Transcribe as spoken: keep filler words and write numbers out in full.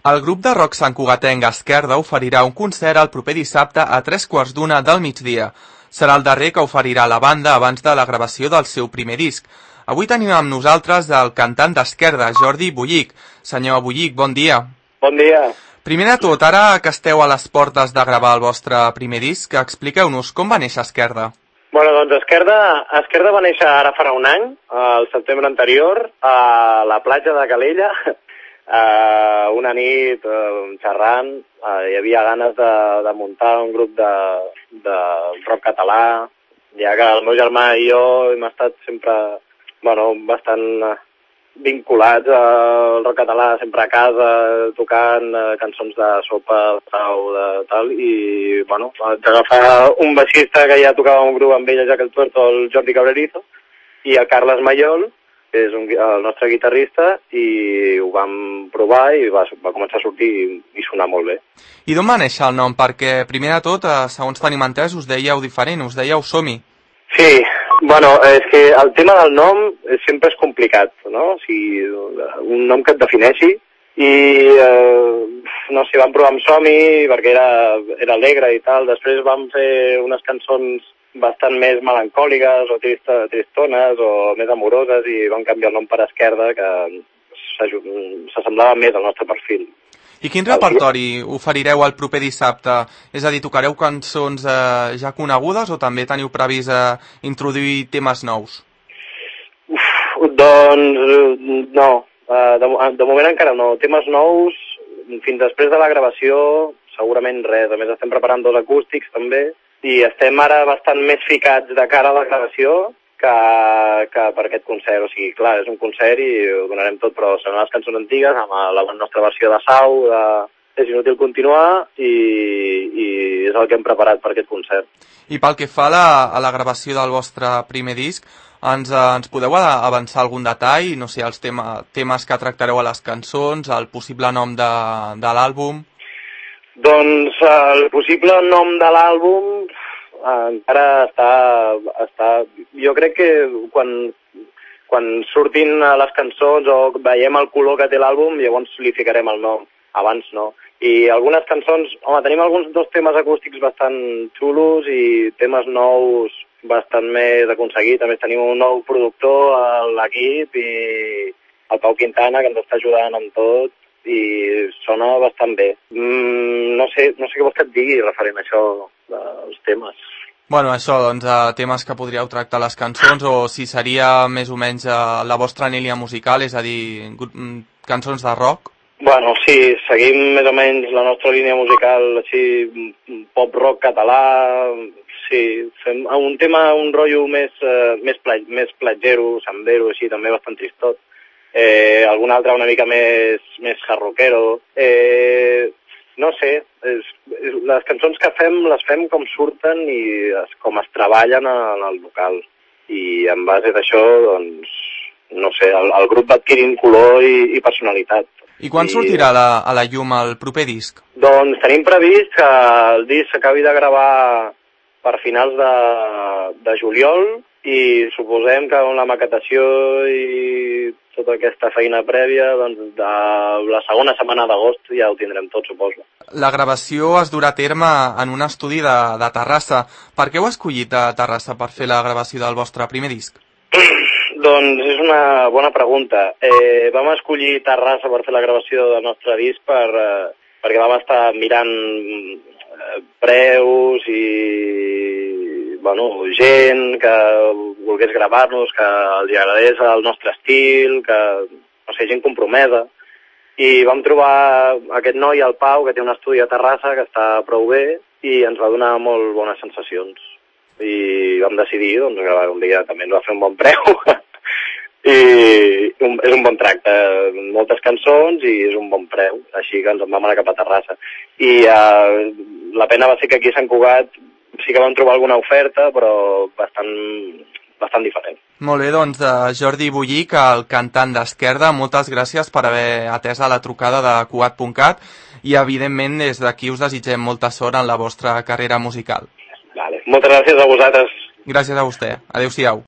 El grup de rock santcugatenc Esquerda oferirà un concert el proper dissabte a tres quarts d'una del migdia. Serà el darrer que oferirà la banda abans de la gravació del seu primer disc. Avui tenim amb nosaltres el cantant d'Esquerda, Jordi Bullich. Senyor Bullich, bon dia. Bon dia. Primer de tot, ara que esteu a les portes de gravar el vostre primer disc, expliqueu-nos com va néixer Esquerda. Bueno, doncs Esquerda, Esquerda va néixer ara farà un any, al setembre anterior, a la platja de Calella. Uh, una nit uh, xerrant, uh, hi havia ganes de, de muntar un grup de, de rock català, ja que el meu germà i jo hem estat sempre, bueno, bastant uh, vinculats al rock català, sempre a casa, tocant uh, cançons de sopa, o de tal, i, bueno, d'agafar un baixista que ja tocava un grup amb ell, ja que el tuerto, el Jordi Cabrerizo, i el Carles Mayol, que és un, el nostre guitarrista, i ho vam provar i va, va començar a sortir i, i sonar molt bé. I d'on va néixer el nom? Perquè, primer de tot, eh, segons tenim entès, us dèieu diferent, us dèieu Som-hi. Sí, bueno, és que el tema del nom sempre és complicat, no? O sigui, un nom que et defineixi, i eh, no sé, vam provar amb Som-hi perquè era, era alegre i tal, després vam fer unes cançons bastant més melancòliques o trist, tristones o més amoroses i vam canviar el nom per Esquerda, que s'assemblava més al nostre perfil. I quin repertori oferireu el proper dissabte? És a dir, tocareu cançons eh, ja conegudes o també teniu previst eh, introduir temes nous? Uf, doncs no, uh, de, de moment encara no. Temes nous, fins després de la gravació, segurament res. A més estem preparant dos acústics també, i estem ara bastant més ficats de cara a la gravació que, que per aquest concert. O sigui, clar, és un concert i ho donarem tot, però seran les cançons antigues amb la nostra versió de Sau, de És inútil continuar, i, i és el que hem preparat per aquest concert. I pel que fa a la, a la gravació del vostre primer disc, ens, ens podeu avançar algun detall? No sé, els tema, temes que tractareu a les cançons, el possible nom de, de l'àlbum? Doncs el possible nom de l'àlbum encara està, està... Jo crec que quan, quan surtin les cançons o veiem el color que té l'àlbum, llavors li ficarem el nom. Abans no. I algunes cançons... Home, tenim alguns dos temes acústics bastant xulos i temes nous bastant més aconseguits. A més, tenim un nou productor a l'equip i el Pau Quintana, que ens està ajudant amb tot, i sona bastant bé. Mm, no sé, no sé què vols que et digui referent a això dels temes. Bueno, això, doncs, uh, temes que podríeu tractar les cançons, o si seria més o menys uh, la vostra línia musical, és a dir, cançons de rock? Bueno, sí, seguim més o menys la nostra línia musical, així, pop-rock català, sí, fem un tema, un rotllo més, uh, més, pla, més platgero, sambero, així, també bastant tristot. Eh, algun altre una mica més, més hard-rockero. Eh, no sé, és, és, les cançons que fem les fem com surten i es, com es treballen en el local. I en base d'això, doncs, no sé, el, el grup va adquirint color i, i personalitat. I quan I, sortirà la, a la llum el proper disc? Doncs tenim previst que el disc s'acabi de gravar per finals de, de juliol, i suposem que amb la maquetació i tota aquesta feina prèvia, doncs de la segona setmana d'agost ja ho tindrem tot, suposo. La gravació es durà a terme en un estudi de, de Terrassa. Per què heu escollit a Terrassa per fer la gravació del vostre primer disc? Doncs és una bona pregunta. Eh, vam escollir Terrassa per fer la gravació del nostre disc per, eh, perquè vam estar mirant eh, preus i bueno, gent que volgués gravar-nos, que els agradés el nostre estil, que, no sé, gent compromesa. I vam trobar aquest noi, el Pau, que té un estudi a Terrassa, que està prou bé, i ens va donar molt bones sensacions. I vam decidir, doncs, gravar un dia, també ens va fer un bon preu. I un, és un bon tracte, moltes cançons i és un bon preu, així que ens en vam anar cap a Terrassa. I uh, la pena va ser que aquí a Sant Cugat sí que vam trobar alguna oferta, però bastant, bastant diferent. Molt bé, doncs, uh, Jordi Bullich, el cantant d'Esquerda, moltes gràcies per haver atès a la trucada de Cugat punt cat i, evidentment, des d'aquí us desitgem molta sort en la vostra carrera musical. Vale. Moltes gràcies a vosaltres. Gràcies a vostè. Adéu-siau.